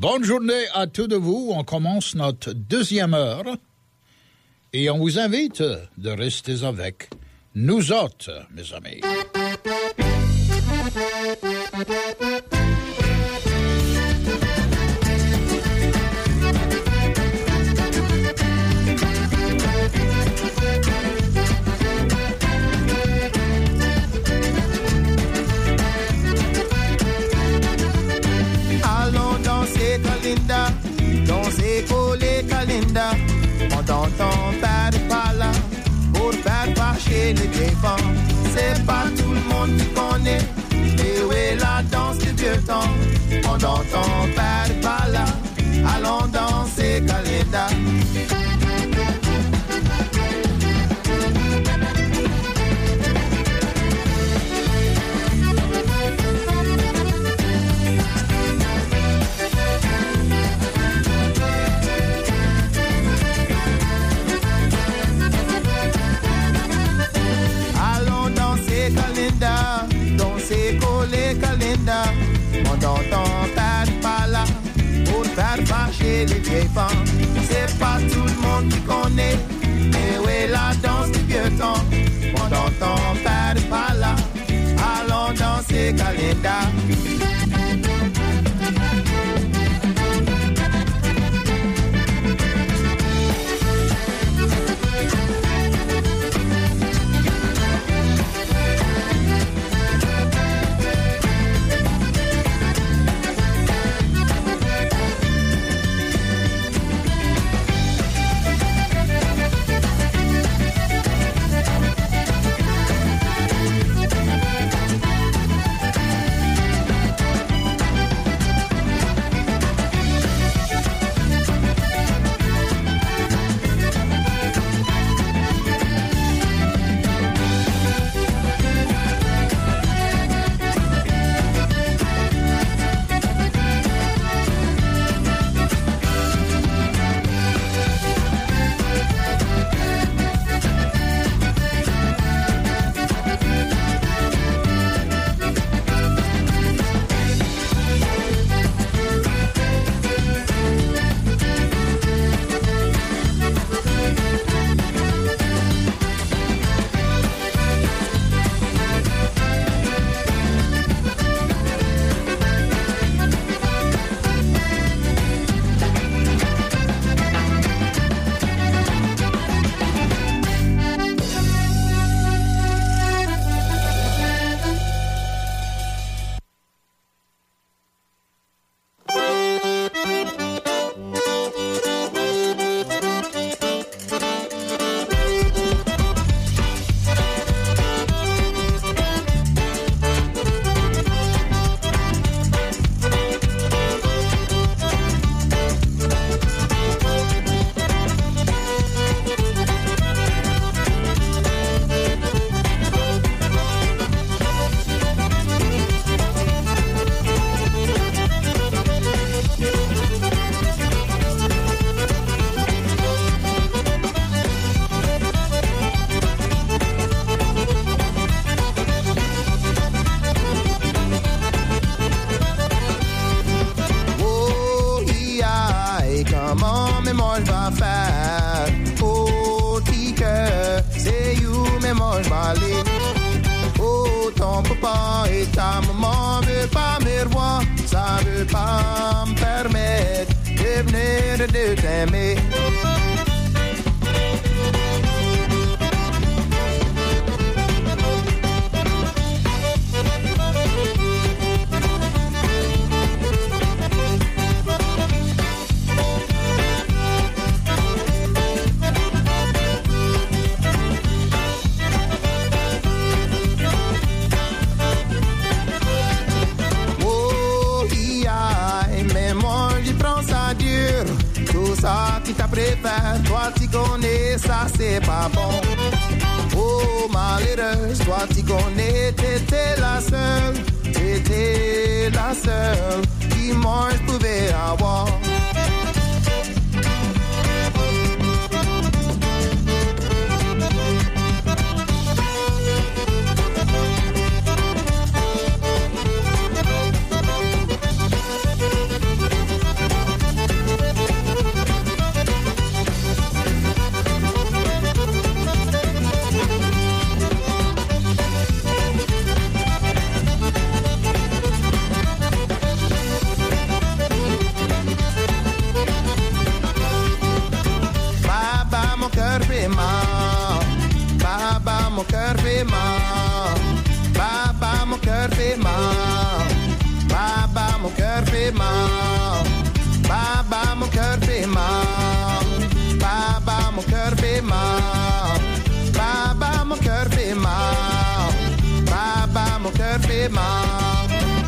Bonne journée à tous de vous. On commence notre deuxième heure et on vous invite de rester avec nous autres, mes amis. Kalinda, danser coller Kalinda, on t'entend pas de pas là, pour faire fâcher les défends. C'est pas tout le monde qui connaît, et où est la danse du vieux temps, on t'entend pas de pas là, allons danser Kalinda. Kalinda, danser coller Kalinda, on n'entend pas là, pour faire fâcher les vieilles femmes. C'est pas tout le monde qui connaît, mais où est la danse du vieux temps, on n'entend pas là, allons danser Kalinda. Toi tu connais ça c'est pas bon. Oh malheureuse, toi tu connais, t'étais la seule qui moi je pouvais avoir. fait mal. Baba, mon cœur fait mal. Baba, mon cœur fait mal. Baba, mon cœur fait mal. Baba, mon cœur fait mal. Baba, mon cœur fait mal. Baba, mon cœur fait mal.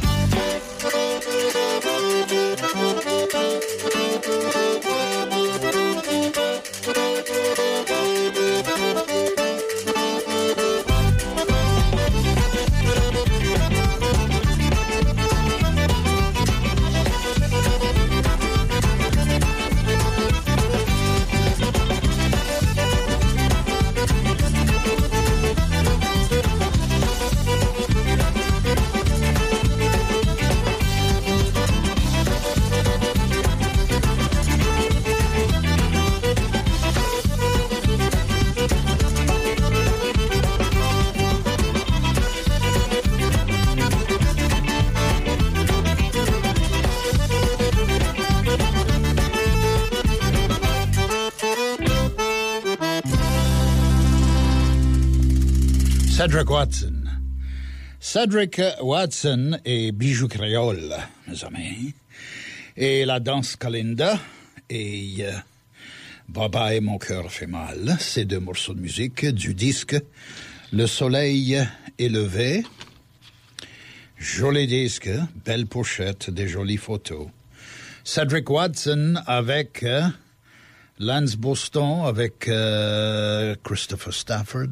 Cedric Watson. Cedric Watson et Bijou Créole, mes amis. Et la danse Kalinda et Baba et mon cœur fait mal. Ces deux morceaux de musique du disque Le soleil est levé. Joli disque, belle pochette, des jolies photos. Cedric Watson avec Lance Boston, avec Christopher Stafford,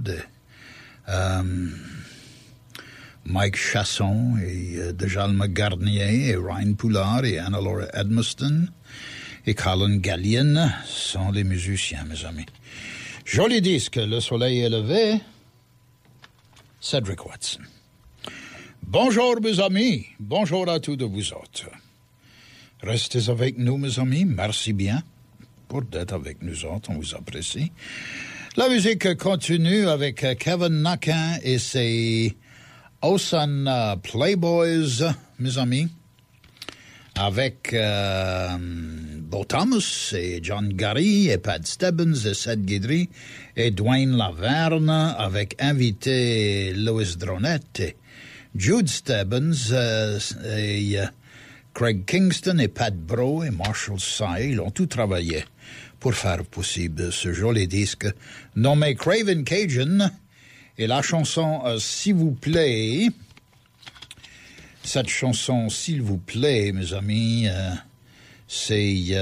Mike Chasson et Djalma Garnier et Ryan Poulard et Anna-Laura Edmiston et Colin Gallion sont les musiciens, mes amis. Joli disque, Le soleil est levé, Cedric Watson. Bonjour, mes amis. Bonjour à tous de vous autres. Restez avec nous, mes amis. Merci bien pour d'être avec nous autres. On vous apprécie. La musique continue avec Kevin Naquin et ses Osan Playboys, mes amis, avec Bo Thomas et John Gary et Pat Stebbins et Seth Guidry et Dwayne Laverne, avec invité Louis Dronette et Jude Stebbins et Craig Kingston et Pat Bro et Marshall Sy. Ils ont tout travaillé pour faire possible ce joli disque nommé Craven Cajun. Et la chanson S'il vous plaît, cette chanson S'il vous plaît, mes amis, c'est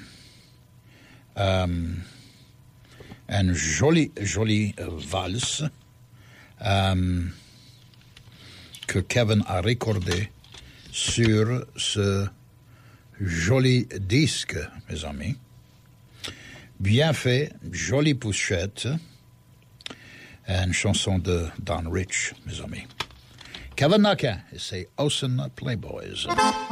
une jolie valse que Kevin a recordé sur ce joli disque, mes amis. Bien fait, jolie pochette. Une chanson de Don Rich, mes amis. Kevin Naquin et ses Osan Playboys.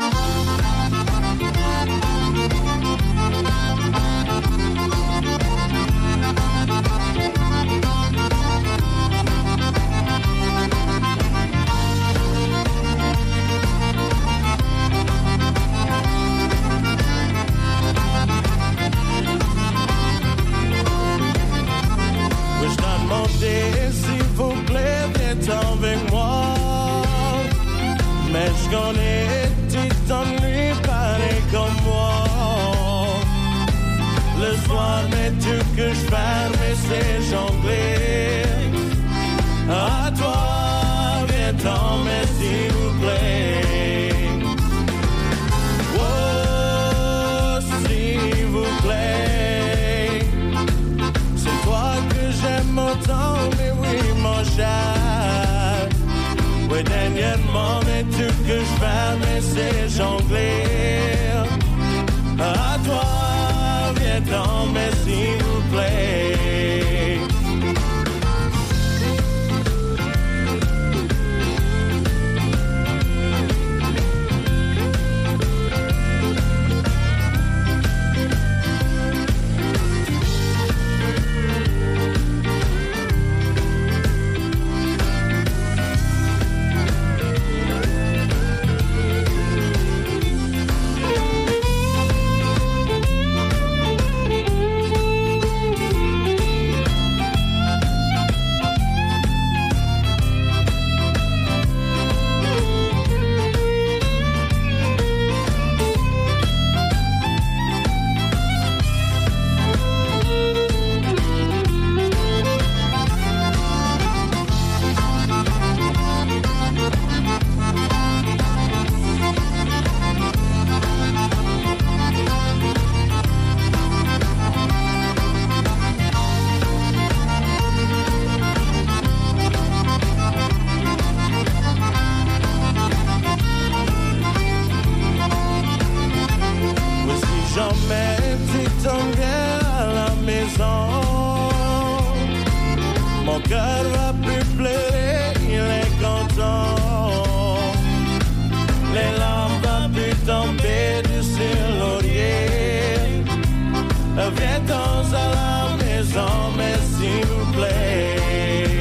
S'il vous plaît, viens avec moi. Mais je connais, tu t'ennuies pareil comme moi. Le soir, mais tu que je perds, mais c'est jongler. À toi, viens-t'en, mais s'il vous plaît. Oh, s'il vous plaît. C'est toi que j'aime autant, mais oui, mon cher. Oui, dernièrement, mais tu que je fais, mais c'est jongler. À toi, viens-t'en, mais s'il vous plaît. jamais tu t'en viens à la maison. Mon cœur va plus pleurer, il est content. Les larmes vont plus tomber sur laurier. Viens-t'en à la maison, mais s'il vous plaît.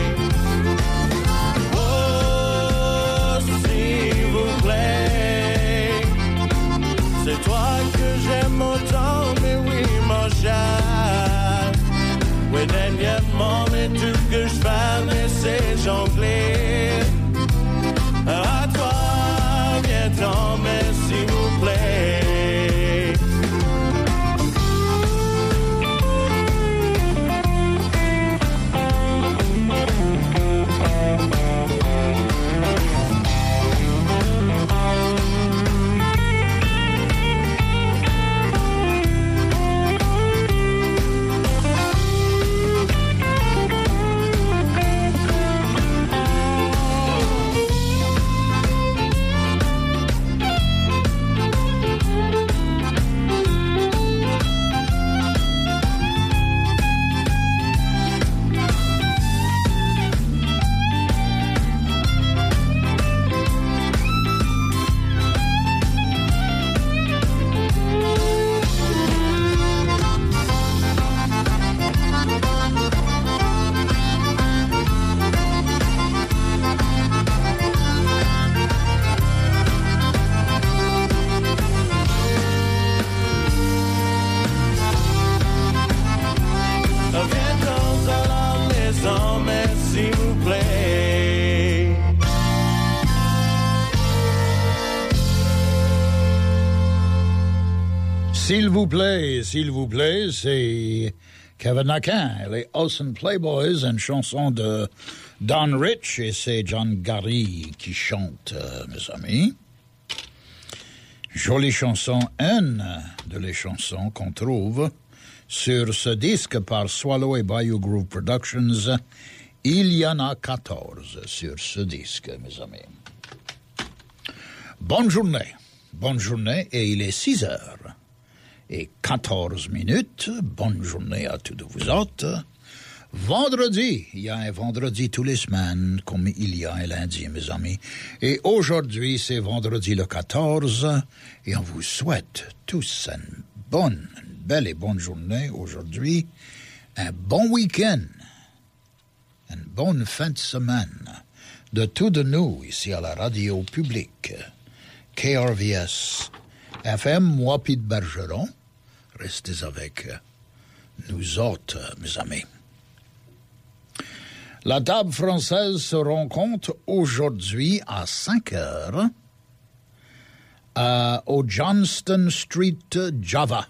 Oh, s'il vous plaît. C'est toi que j'aime autant, mais oui, mon chat. Oui, dernièrement, mais tout que je fais, mais c'est jongler. À toi, viens-t'en, mais s'il vous plaît. S'il vous plaît, c'est Kevin Akin, les Olsen Playboys, une chanson de Don Rich, et c'est John Gary qui chante, mes amis. Jolie chanson, une de les chansons qu'on trouve sur ce disque par Swallow et Bayou Groove Productions. Il y en a 14 sur ce disque, mes amis. Bonne journée, et il est 6h. Et 14 minutes, bonne journée à tous de vous autres. Vendredi, il y a un vendredi tous les semaines, comme il y a un lundi, mes amis. Et aujourd'hui, c'est vendredi le 14, et on vous souhaite tous une belle et bonne journée aujourd'hui, un bon week-end, une bonne fin de semaine de tous de nous ici à la radio publique, KRVS FM, moi, Pete Bergeron. Restez avec nous autres, mes amis. La table française se rencontre aujourd'hui à 5h au Johnston Street, Java.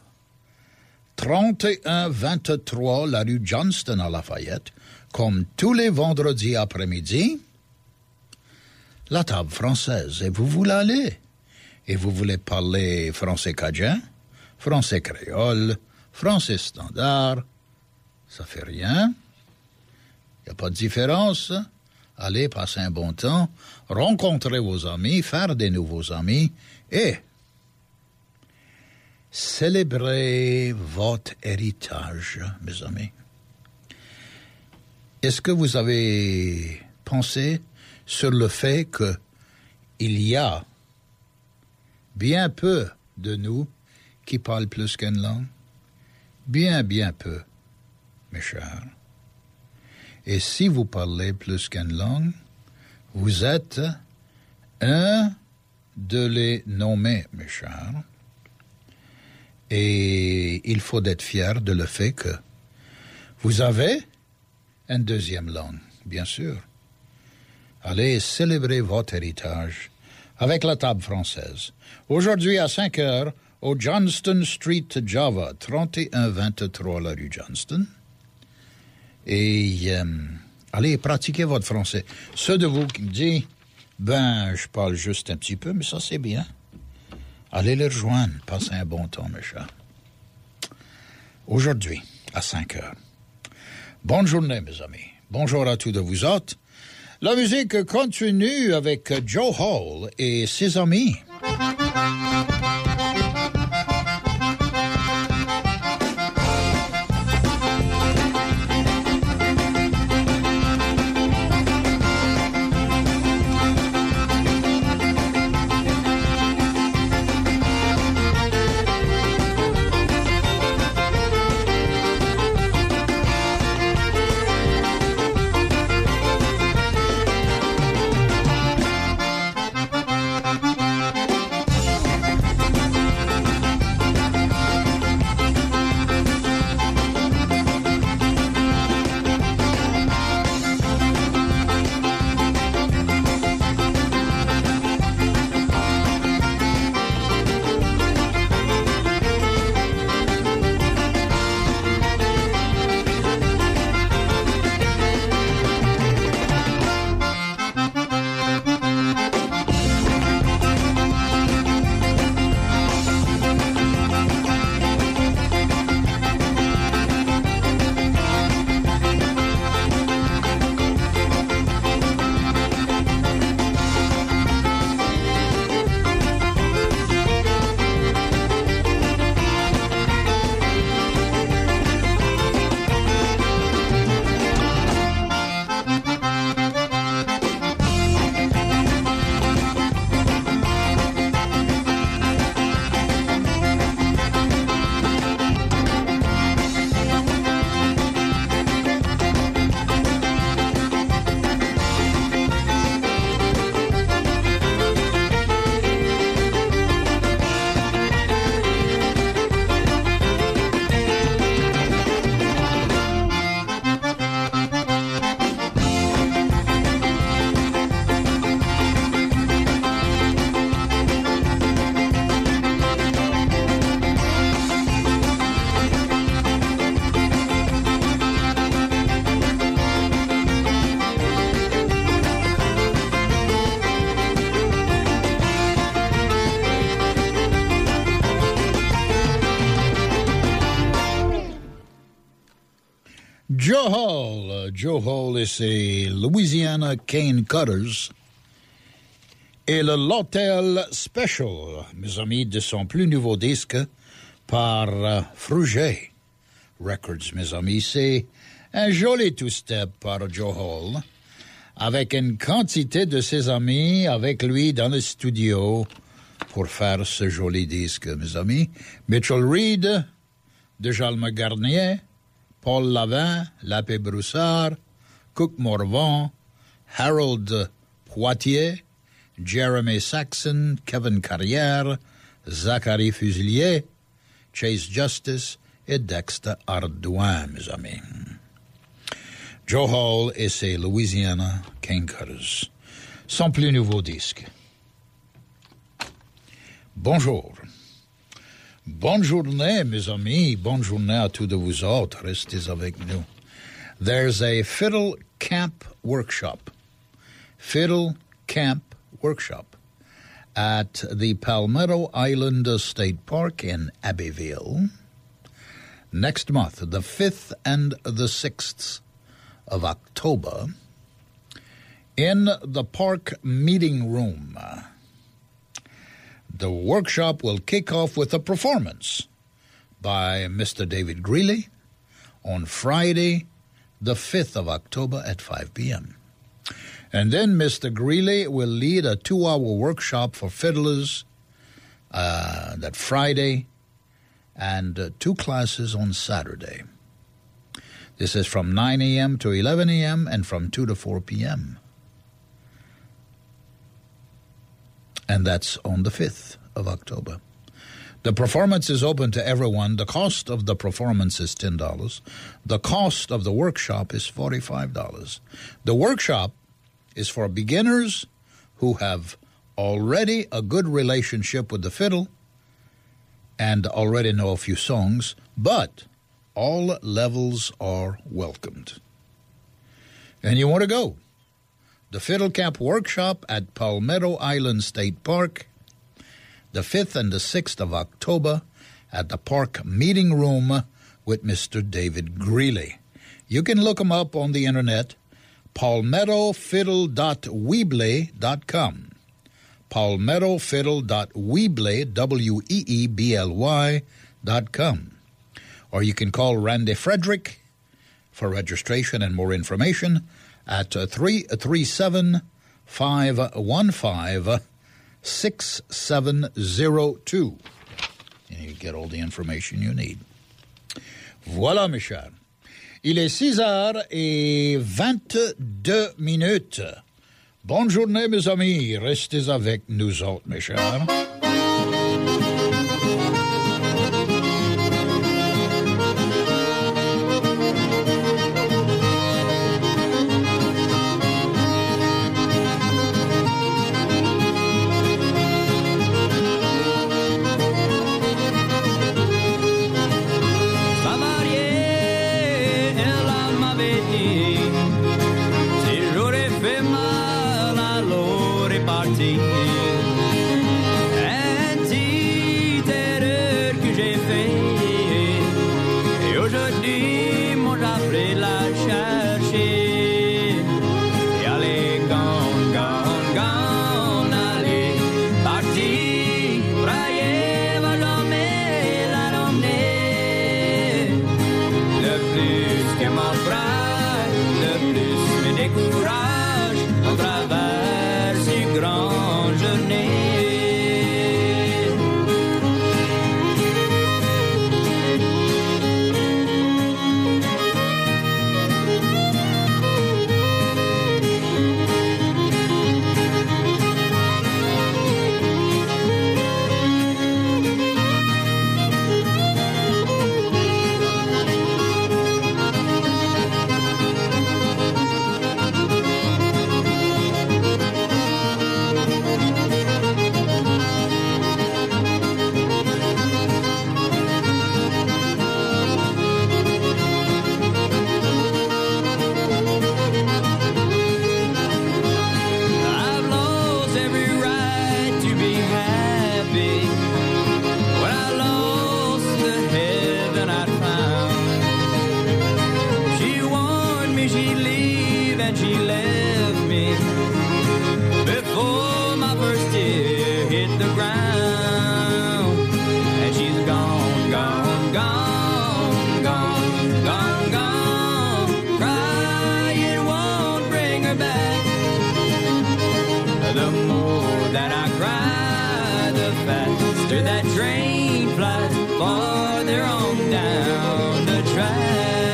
3123, la rue Johnston à Lafayette, comme tous les vendredis après-midi. La table française, et vous voulez aller? Et vous voulez parler français cadien, français créole, français standard, ça fait rien. Il n'y a pas de différence. Allez, passer un bon temps, rencontrer vos amis, faire des nouveaux amis et célébrer votre héritage, mes amis. Est-ce que vous avez pensé sur le fait qu'il y a bien peu de nous qui parlent plus qu'une langue? Bien peu, mes chers. Et si vous parlez plus qu'une langue, vous êtes un de les nommer, mes chers. Et il faut être fier de le fait que vous avez une deuxième langue, bien sûr. Allez célébrer votre héritage avec la table française. Aujourd'hui à 5h, au Johnston Street, Java, 3123 la rue Johnston. Et allez pratiquer votre français. Ceux de vous qui me disent, je parle juste un petit peu, mais ça c'est bien. Allez les rejoindre, passez un bon temps, mes chers. Aujourd'hui, à 5h. Bonne journée, mes amis. Bonjour à tous de vous autres. La musique continue avec Joe Hall et ses amis. Joe Hall et ses Louisiana Cane Cutters et le L'Hotel Special, mes amis, de son plus nouveau disque par Fruget Records, mes amis. C'est un joli two-step par Joe Hall, avec une quantité de ses amis avec lui dans le studio pour faire ce joli disque, mes amis. Mitchell Reed, Djalma Garnier, Paul Lavin, Lapé Broussard, Cook Morvan, Harold Poitier, Jeremy Saxon, Kevin Carrière, Zachary Fusilier, Chase Justice et Dexter Ardouin, mes amis. Joe Hall et ses Louisiana Cane Cutters. Son plus nouveau disque. Bonjour. Bonne journée, mes amis. Bonne journée à tous de vous autres. Restez avec nous. There's a Fiddle Camp Workshop. Fiddle Camp Workshop at the Palmetto Island State Park in Abbeville next month, the 5th and the 6th of October, in the park meeting room. The workshop will kick off with a performance by Mr. David Greeley on Friday, the 5th of October at 5 p.m. And then Mr. Greeley will lead a 2-hour workshop for fiddlers that Friday and 2 classes on Saturday. This is from 9 a.m. to 11 a.m. and from 2 to 4 p.m. And that's on the 5th of October. The performance is open to everyone. The cost of the performance is $10. The cost of the workshop is $45. The workshop is for beginners who have already a good relationship with the fiddle and already know a few songs, but all levels are welcomed. And you want to go. The Fiddle Camp Workshop at Palmetto Island State Park, the 5th and the 6th of October at the park meeting room with Mr. David Greeley. You can look him up on the internet, palmettofiddle.weebly.com. palmettofiddle.weebly, WEEBLY.com. Or you can call Randy Frederick for registration and more information at 337-515-6702. And you get all the information you need. Voilà, mes chers. Il est 6h22. Bonne journée, mes amis. Restez avec nous autres, mes chers. she left me before my first tear hit the ground. And she's gone, gone, gone, gone, gone, gone. Cry, it won't bring her back. The more that I cry, the faster that train flies farther on down the track.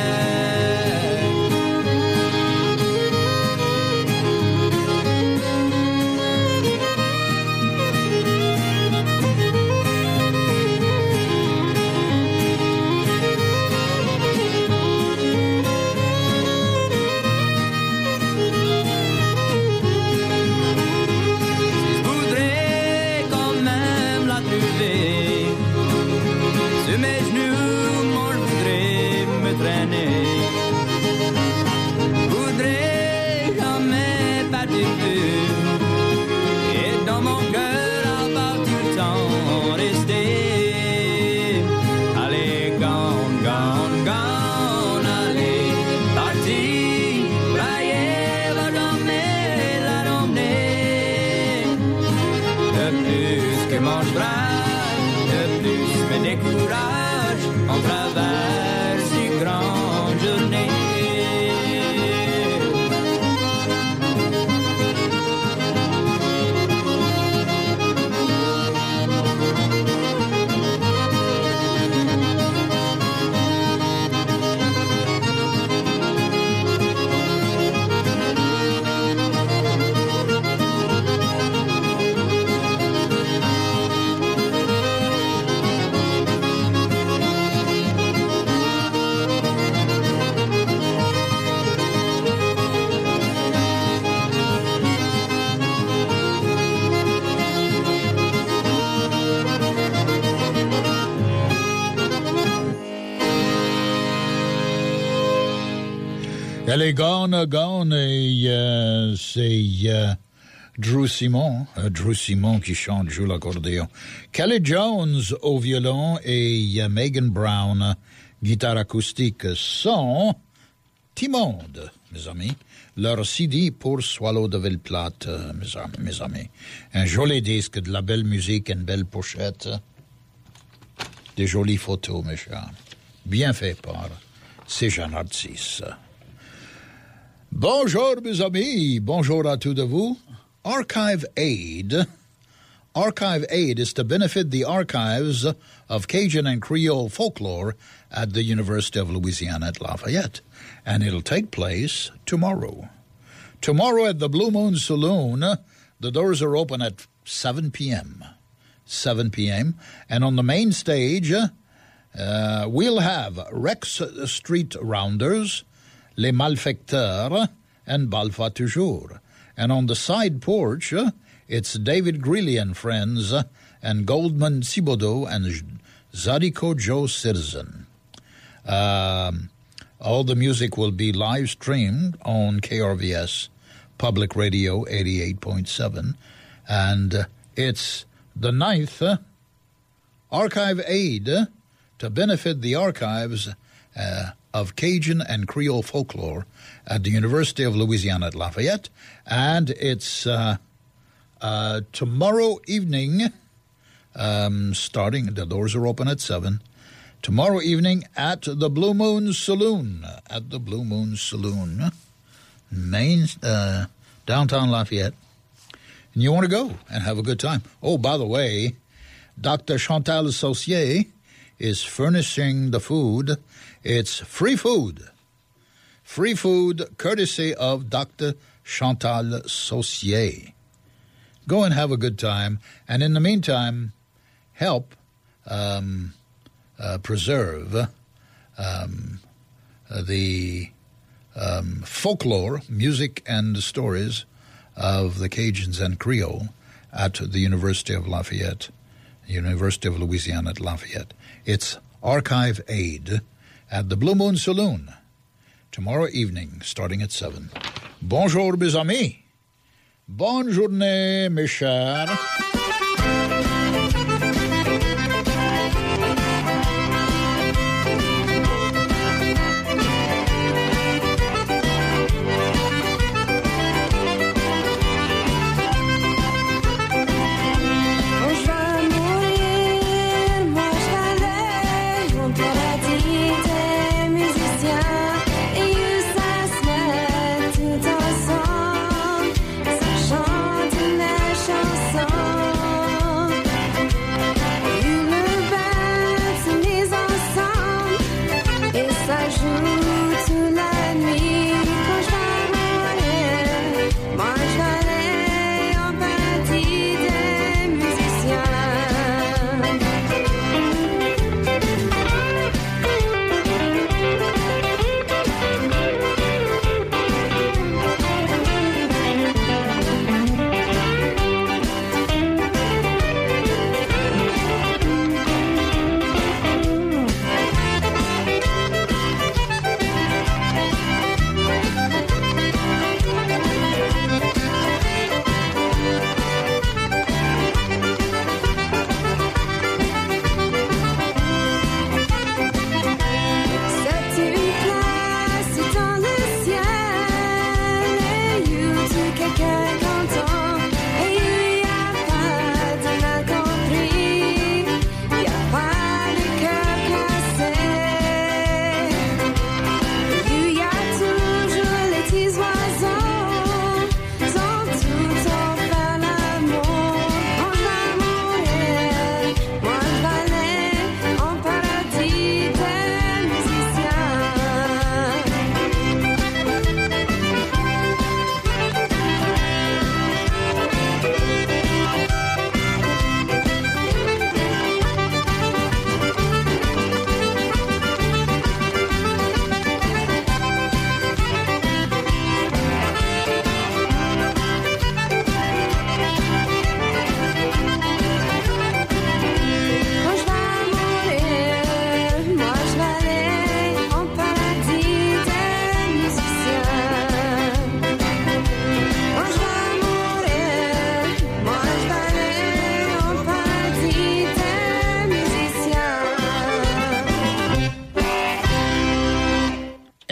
Elle est gone, et c'est Drew Simon qui chante, joue l'accordéon. Kelly Jones au violon et Megan Brown, guitare acoustique, sont Timmonde, mes amis. Leur CD pour Swallow de Ville-Plate, mes amis. Un joli disque, de la belle musique, une belle pochette. Des jolies photos, mes chers. Bien fait par ces jeunes artistes. Bonjour, mes amis. Bonjour à tous de vous. Archive Aid is to benefit the archives of Cajun and Creole folklore at the University of Louisiana at Lafayette, and it'll take place tomorrow. Tomorrow at the Blue Moon Saloon, the doors are open at 7 p.m. 7 p.m., and on the main stage, we'll have Rex Street Rounders, Les Malfecteurs, and Balfa Toujours. And on the side porch, it's David Greeley and Friends, and Goldman Thibodeau and Zadiko Joe Citizen. All the music will be live streamed on KRVS Public Radio 88.7. And it's the 9th Archive Aid to benefit the archives of Cajun and Creole folklore at the University of Louisiana at Lafayette. And it's tomorrow evening, starting, the doors are open at 7. Tomorrow evening at the Blue Moon Saloon. At the Blue Moon Saloon, downtown Lafayette. And you want to go and have a good time. Oh, by the way, Dr. Chantal Saucier is furnishing the food. It's free food. Free food courtesy of Dr. Chantal Saucier. Go and have a good time. And in the meantime, help preserve the folklore, music, and stories of the Cajuns and Creole at the University of Lafayette, University of Louisiana at Lafayette. It's Archive Aid at the Blue Moon Saloon tomorrow evening, starting at 7. Bonjour, mes amis. Bonne journée, mes chers.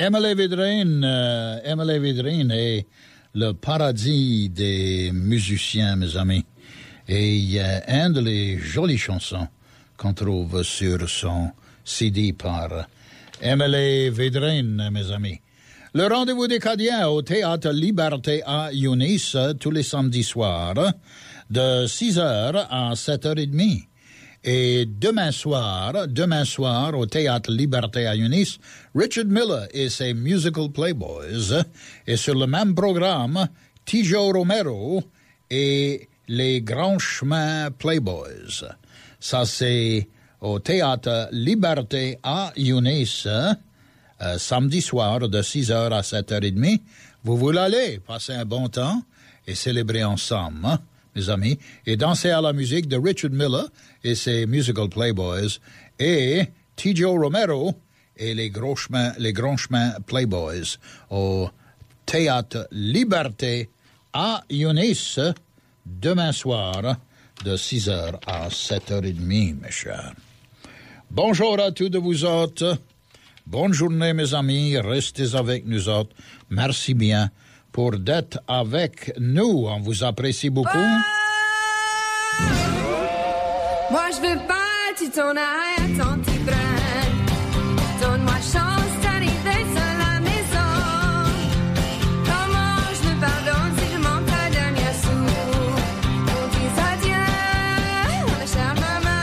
Emily Védrine est le paradis des musiciens, mes amis. Et il y a une des jolies chansons qu'on trouve sur son CD par Emily Védrine, mes amis. Le rendez-vous des Cadiens au Théâtre Liberté à Eunice tous les samedis soirs de 6h à 7h30. Et demain soir, au Théâtre Liberté à Eunice, Richard Miller et ses Musical Playboys. Et sur le même programme, Tijo Romero et les Grands Chemins Playboys. Ça, c'est au Théâtre Liberté à Eunice, samedi soir de 6h à 7h30. Vous voulez aller passer un bon temps et célébrer ensemble, hein, mes amis, et danser à la musique de Richard Miller et ses Musical Playboys et Tijo Romero et les Grands Chemins Playboys au Théâtre Liberté à Eunice demain soir de 6h à 7h30, mes chers. Bonjour à tous de vous autres. Bonne journée, mes amis. Restez avec nous autres. Merci bien pour d'être avec nous. On vous apprécie beaucoup. Oh! Moi, je veux pas, tu t'en ailles à ton petit brin. Donne-moi chance d'arriver seule à la maison. Comment je me pardonne si je manque ta dernière sou? On dit adieu, ma chère maman.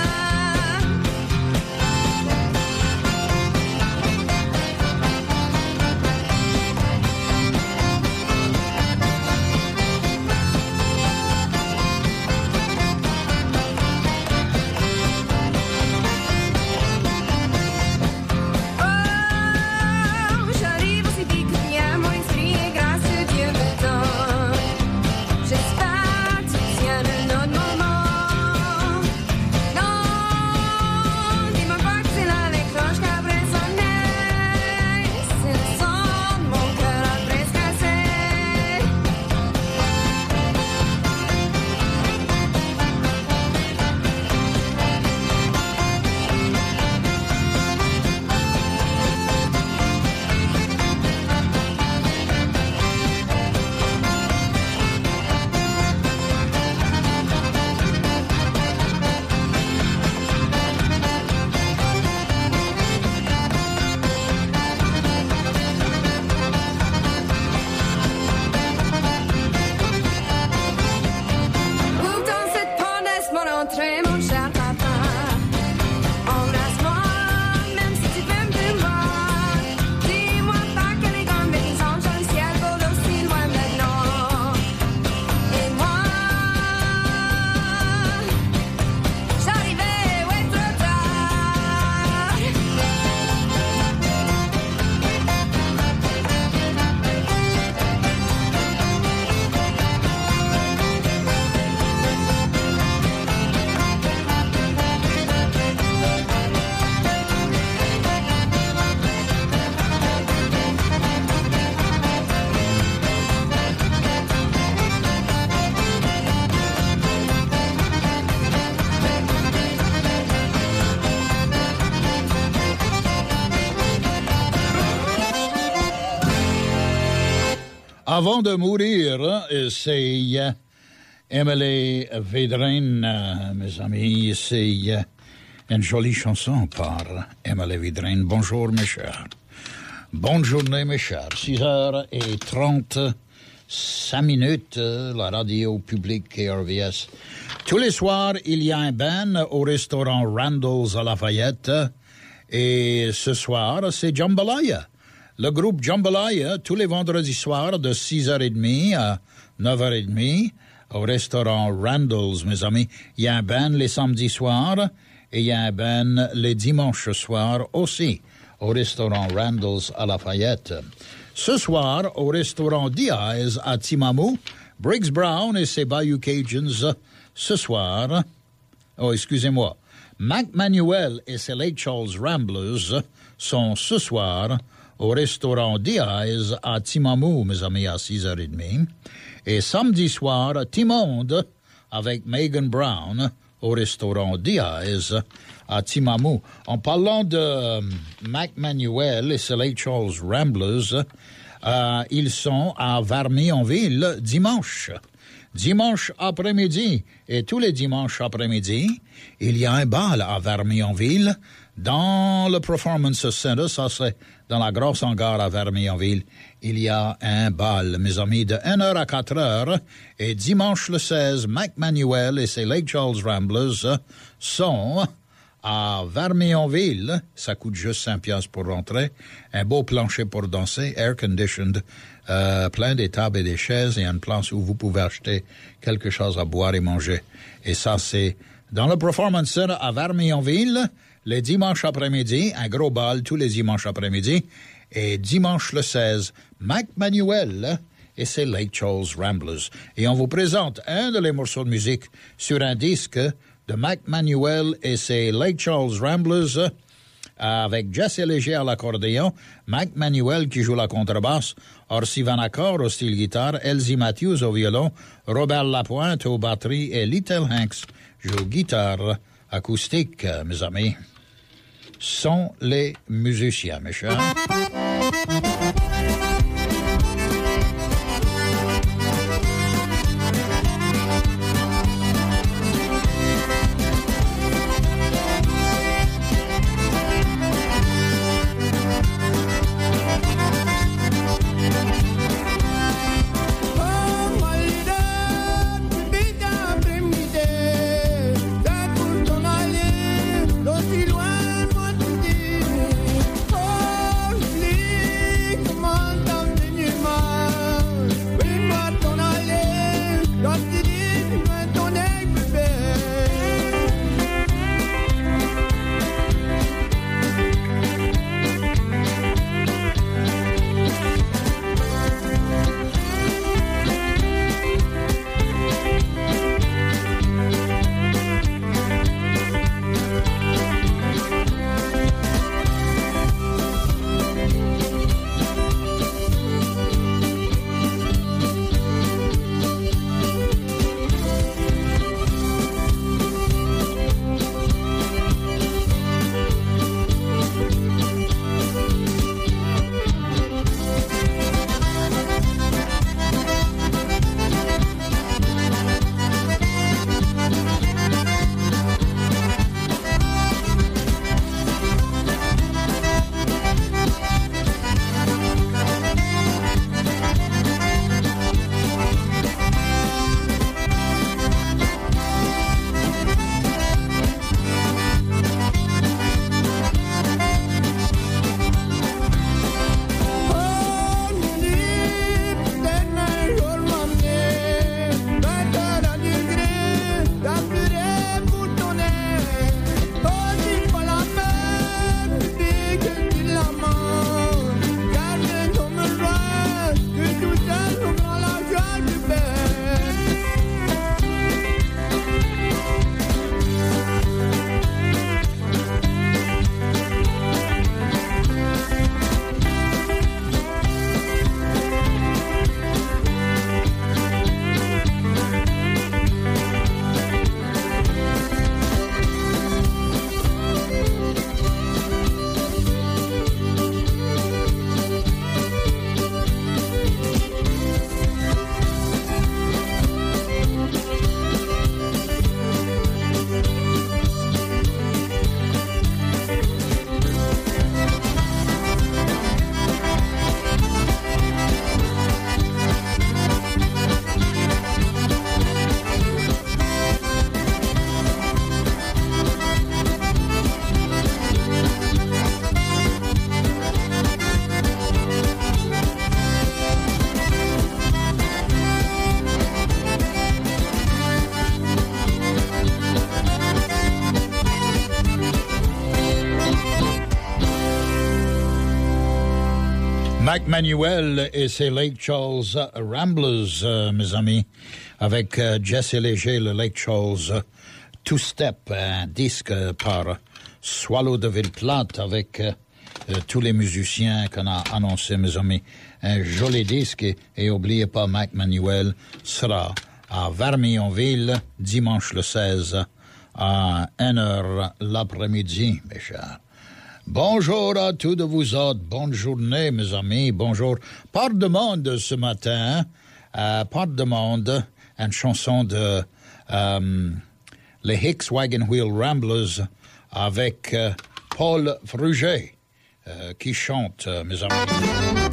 Avant de mourir, c'est Emily Védrine, mes amis, c'est une jolie chanson par Emily Védrine. Bonjour, mes chers. Bonne journée, mes chers. 6h35, la radio publique KRVS. Tous les soirs, il y a un band au restaurant Randall's à Lafayette. Et ce soir, c'est Jambalaya. Le groupe Jambalaya, tous les vendredis soirs de 6h30 à 9h30 au restaurant Randall's, mes amis. Il y a un band les samedis soirs et il y a un band les dimanches soirs aussi au restaurant Randall's à Lafayette. Ce soir, au restaurant Diaz à Timamu, Briggs Brown et ses Bayou Cajuns. Ce soir, Mac Manuel et ses Lake Charles Ramblers sont ce soir au restaurant Diaz à Timamu, mes amis, à 6h30. Et samedi soir, Timonde avec Megan Brown au restaurant Diaz à Timamou. En parlant de Mac Manuel et ses Lake Charles Ramblers, ils sont à Varmy-en-Ville dimanche. Dimanche après-midi et tous les dimanches après-midi, il y a un bal à Varmy-en-Ville dans le Performance Center. Ça, c'est dans la grosse hangar à Varmy-en-Ville. Il y a un bal, mes amis, de 1h à 4h. Et dimanche le 16, Mac Manuel et ses Lake Charles Ramblers sont à Varmy-en-Ville. Ça coûte juste 5 piastres pour rentrer. Un beau plancher pour danser, air-conditioned, plein des tables et des chaises et une place où vous pouvez acheter quelque chose à boire et manger. Et ça, c'est dans le Performance Center à Varmy-en-Ville, les dimanches après-midi, un gros bal tous les dimanches après-midi. Et dimanche le 16, Mac Manuel et ses Lake Charles Ramblers. Et on vous présente un de les morceaux de musique sur un disque de Mac Manuel et ses Lake Charles Ramblers avec Jesse Léger à l'accordéon, Mac Manuel qui joue la contrebasse, Orsi Vanacore au style guitare, Elsie Matthews au violon, Robert Lapointe aux batteries et Little Hanks joue guitare acoustique, mes amis. Sont les musiciens, mes chers. Mac Manuel et ses Lake Charles Ramblers, mes amis, avec Jesse Léger, le Lake Charles Two Step, un disque par Swallow de Ville-Plate avec tous les musiciens qu'on a annoncés, mes amis. Un joli disque et oubliez pas, Mac Manuel sera à Varmy-en-Ville dimanche le 16 à 1h l'après-midi, mes chers. Bonjour à tous de vous autres, bonne journée mes amis, bonjour. Par demande ce matin, par demande, une chanson de les Hicks Wagon Wheel Ramblers avec Paul Fruget qui chante, mes amis.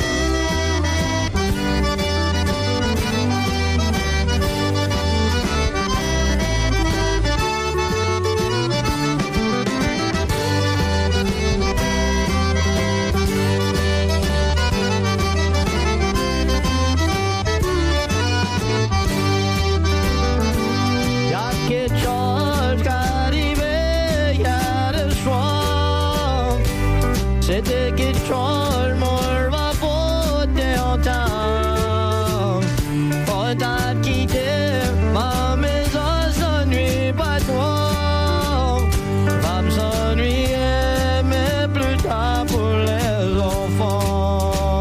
C'était quelque chose, moi, va porter en temps. Peut-être quitter ma maison, s'ennuie pas toi. Va me s'ennuyer, mais plus tard pour les enfants.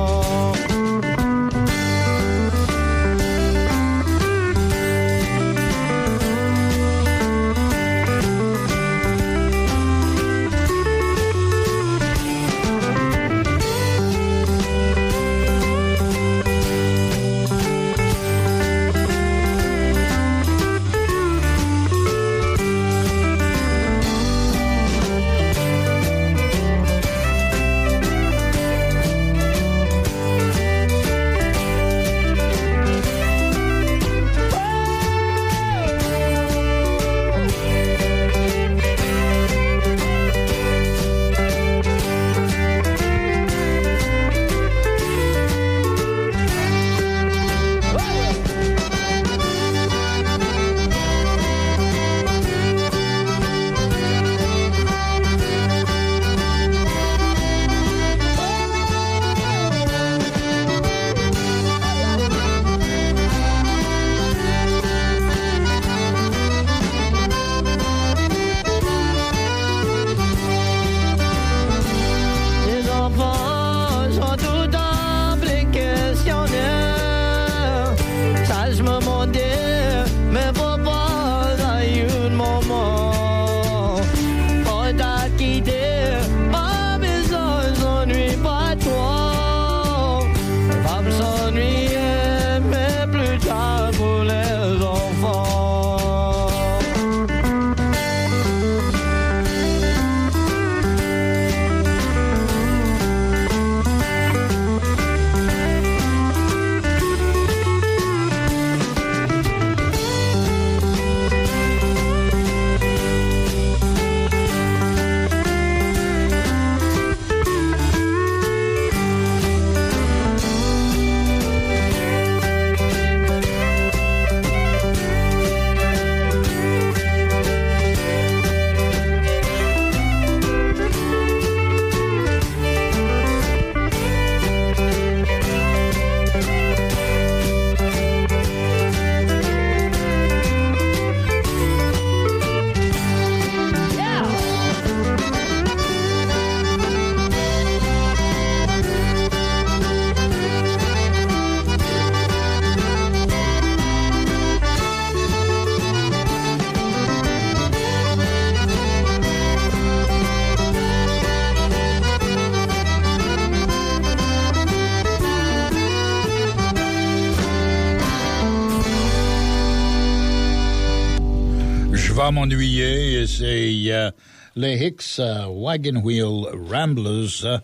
M'ennuyer, et c'est les Hicks Wagon Wheel Ramblers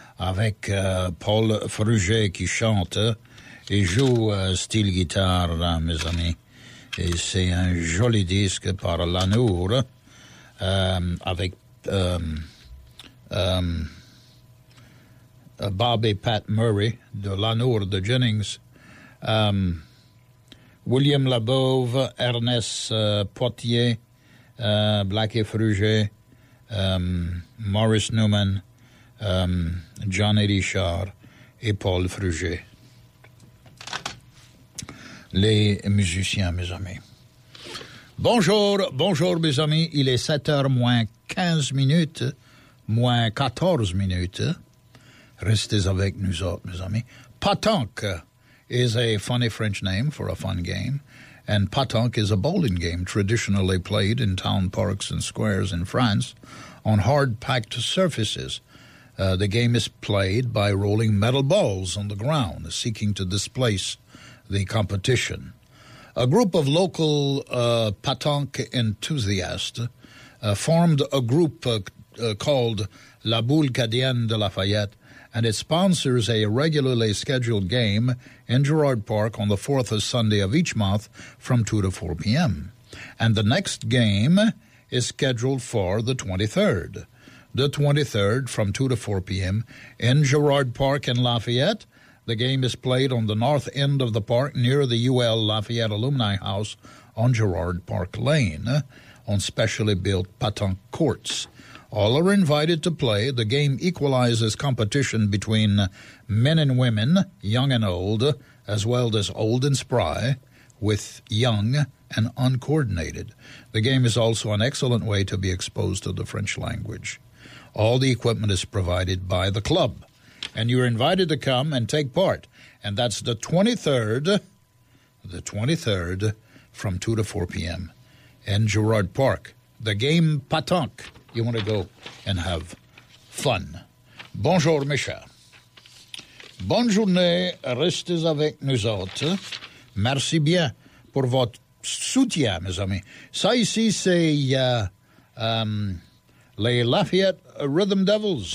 avec Paul Fruget qui chante et joue style guitare, mes amis. Et c'est un joli disque par Lanour avec Bob et Pat Murray de Lanour de Jennings. William Labove, Ernest Potier, Blackie Fruget, Maurice Newman, Johnny Richard et Paul Fruget. Les musiciens, mes amis. Bonjour mes amis, il est 7h moins 15 minutes, moins 14 minutes. Restez avec nous autres, mes amis. Patank is a funny French name for a fun game. And pétanque is a bowling game traditionally played in town parks and squares in France on hard-packed surfaces. The game is played by rolling metal balls on the ground, seeking to displace the competition. A group of local pétanque enthusiasts formed a group called La Boule Cadienne de Lafayette, and it sponsors a regularly scheduled game in Girard Park on the fourth Sunday of each month from 2 to 4 p.m. And the next game is scheduled for the 23rd. The 23rd from 2 to 4 p.m. in Girard Park in Lafayette. The game is played on the north end of the park near the UL Lafayette Alumni House on Girard Park Lane on specially built pétanque courts. All are invited to play. The game equalizes competition between men and women, young and old, as well as old and spry, with young and uncoordinated. The game is also an excellent way to be exposed to the French language. All the equipment is provided by the club, and you're invited to come and take part. And that's the 23rd from 2 to 4 p.m. in Girard Park. The game pétanque. You want to go and have fun. Bonjour, mes chers. Bonne journée. Restez avec nous autres. Merci bien pour votre soutien, mes amis. Ça ici, c'est les Lafayette Rhythm Devils.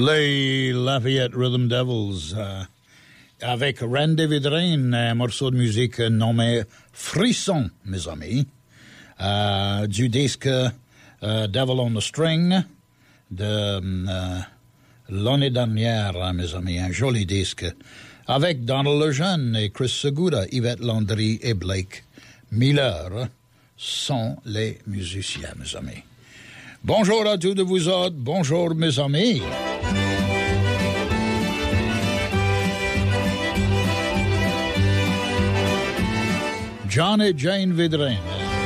Les Lafayette Rhythm Devils, avec Randy Vidrine, un morceau de musique nommé Frisson, mes amis, du disque Devil on the String de l'année dernière, mes amis, un joli disque, avec Donald Lejeune et Chris Segura, Yvette Landry et Blake Miller sont les musiciens, mes amis. Bonjour à tous de vous autres, bonjour mes amis. John et Jane Vidrine.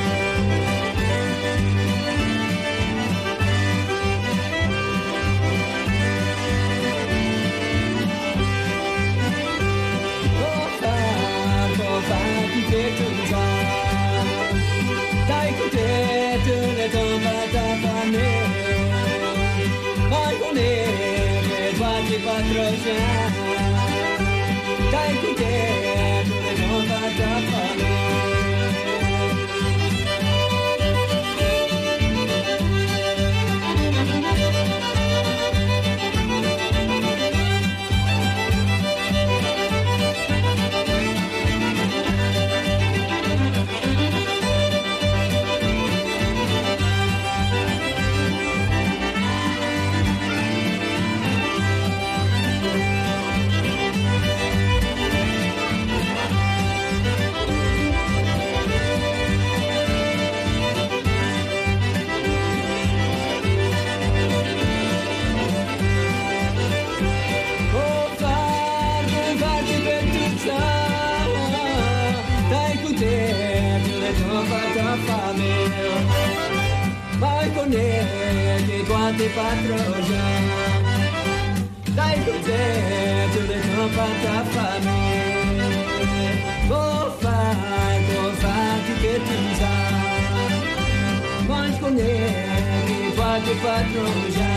Quante patroja, dai cos'è, tu le compata famiglia, go fai che tu sai, mas con quante patroja,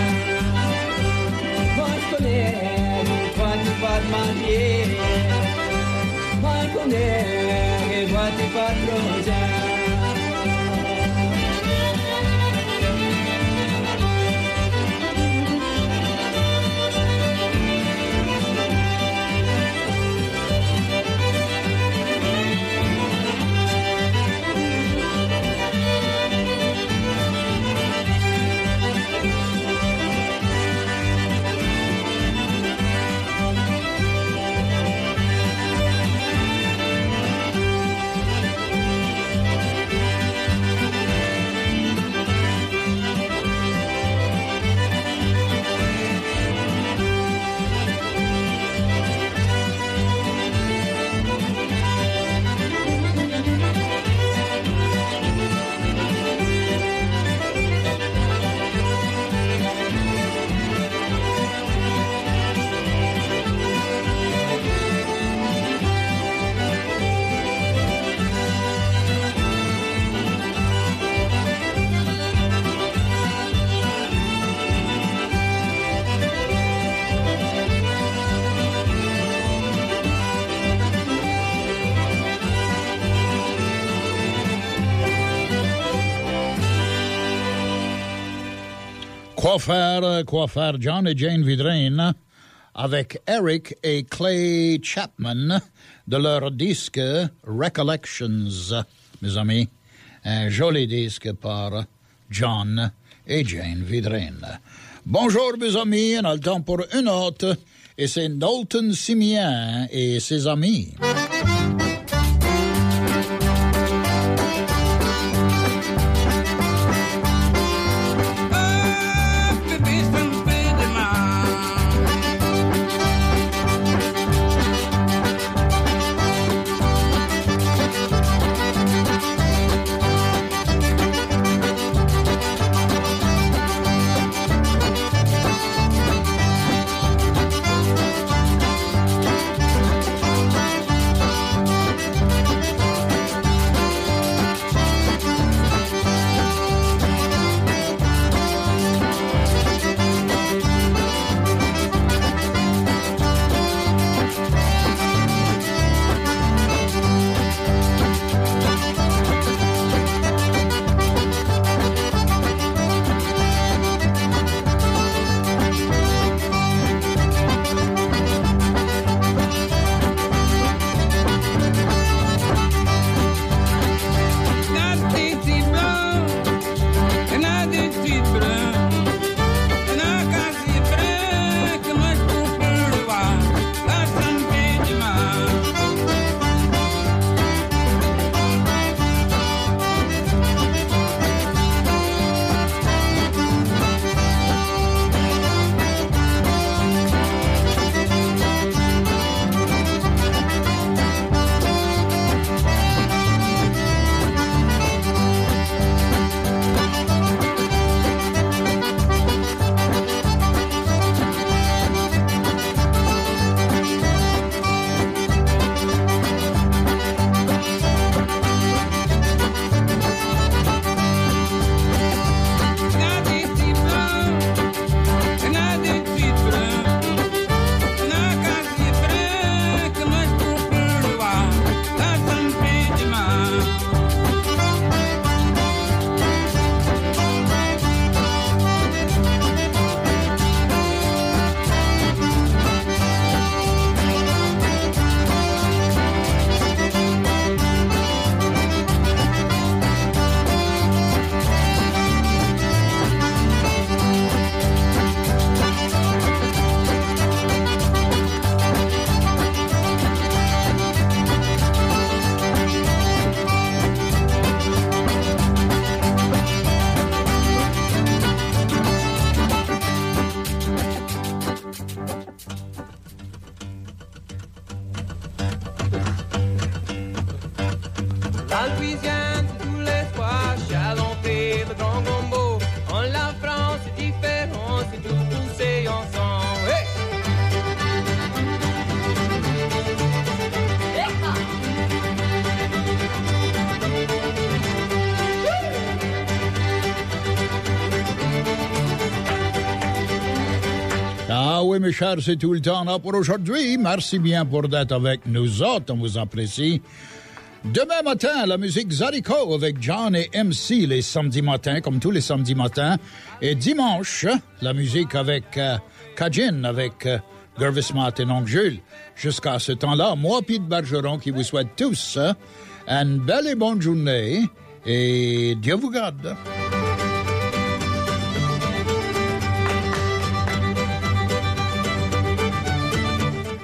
mas con quante patmanie, mas con quante patroja. Quoi faire John et Jane Vidrine avec Eric et Clay Chapman de leur disque Recollections, mes amis. Un joli disque par John et Jane Vidrine. Bonjour, mes amis, on a le temps pour une autre, et c'est Nolton Simien et ses amis. Ah oui, mes chers, c'est tout le temps là pour aujourd'hui. Merci bien pour d'être avec nous autres. On vous apprécie. Demain matin, la musique Zariko avec John et MC les samedis matins, comme tous les samedis matins. Et dimanche, la musique avec Kajin, avec Gervis Martin et Oncle Jules. Jusqu'à ce temps-là, moi, Pete Bergeron, qui vous souhaite tous une belle et bonne journée. Et Dieu vous garde.